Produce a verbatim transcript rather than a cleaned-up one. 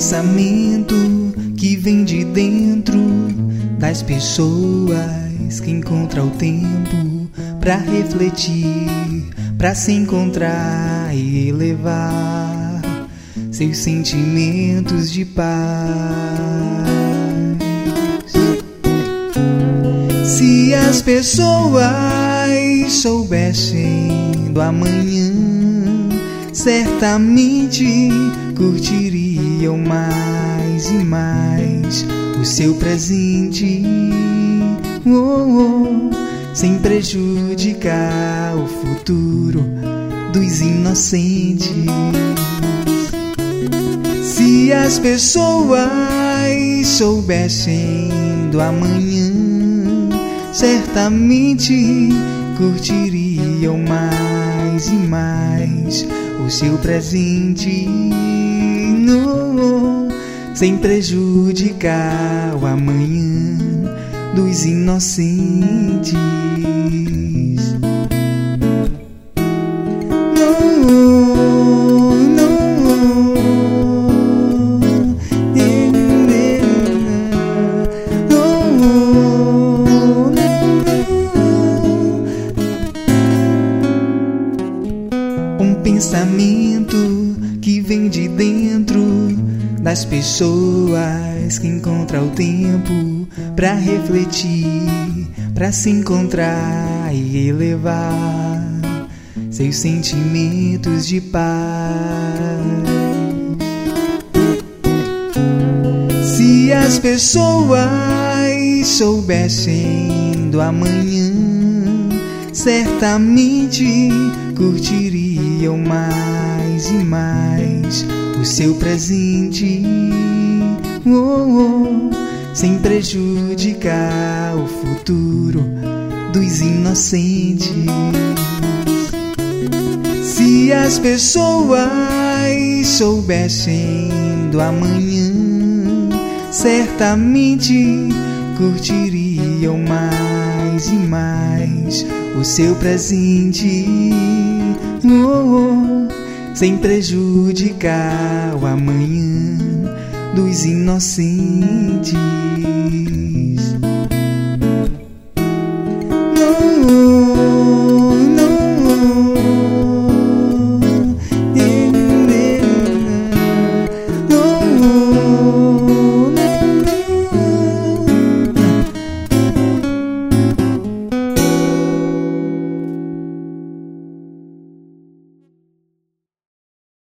pensamento que vem de dentro das pessoas que encontra o tempo pra refletir, pra se encontrar e elevar seus sentimentos de paz. Se as pessoas soubessem do amanhã, certamente curtiriam mais e mais o seu presente, oh, oh, sem prejudicar o futuro dos inocentes. Se as pessoas soubessem do amanhã, certamente curtiriam mais e mais o seu presente, oh, sem prejudicar o amanhã dos inocentes. Um pensamento que vem de dentro das pessoas que encontra o tempo pra refletir, pra se encontrar e elevar seus sentimentos de paz. Se as pessoas soubessem do amanhã, certamente curtiriam mais e mais o seu presente, oh, oh, sem prejudicar o futuro dos inocentes. Se as pessoas soubessem do amanhã, certamente curtiriam mais e mais o seu presente, oh, oh, sem prejudicar o amanhã dos inocentes.